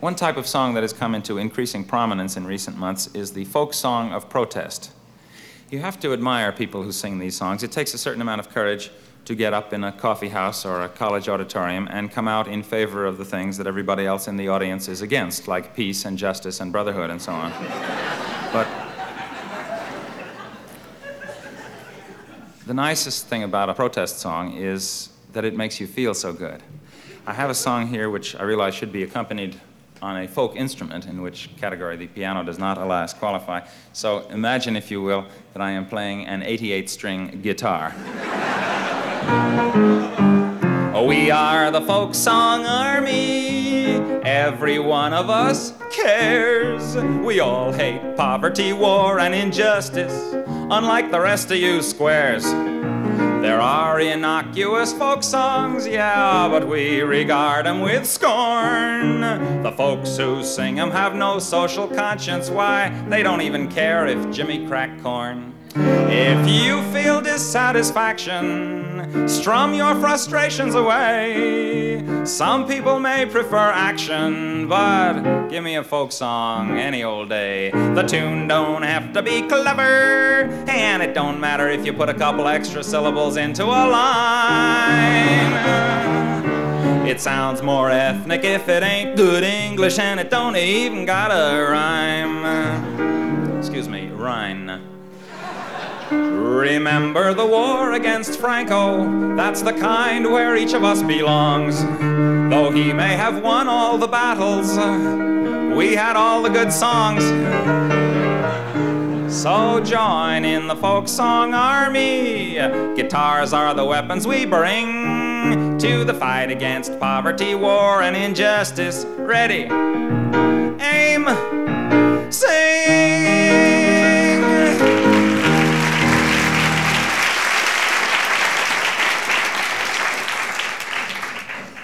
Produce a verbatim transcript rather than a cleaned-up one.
One type of song that has come into increasing prominence in recent months is the folk song of protest. You have to admire people who sing these songs. It takes a certain amount of courage to get up in a coffee house or a college auditorium and come out in favor of the things that everybody else in the audience is against, like peace and justice and brotherhood and so on. But the nicest thing about a protest song is that it makes you feel so good. I have a song here which I realize should be accompanied on a folk instrument, in which category the piano does not, alas, qualify. So imagine, if you will, that I am playing an eighty-eight string guitar. We are the folk song army. Every one of us cares. We all hate poverty, war, and injustice, unlike the rest of you squares. There are innocuous folk songs, yeah, but we regard them with scorn. The folks who sing them have no social conscience. Why? They don't even care if Jimmy cracked corn. If you feel dissatisfaction, strum your frustrations away. Some people may prefer action, but give me a folk song any old day. The tune don't have to be clever, and it don't matter if you put a couple extra syllables into a line. It sounds more ethnic if it ain't good English, and it don't even gotta rhyme. Excuse me, rhyme. Remember the war against Franco, that's the kind where each of us belongs. Though he may have won all the battles, we had all the good songs. So join in the folk song army. Guitars are the weapons we bring to the fight against poverty, war, and injustice. Ready, aim.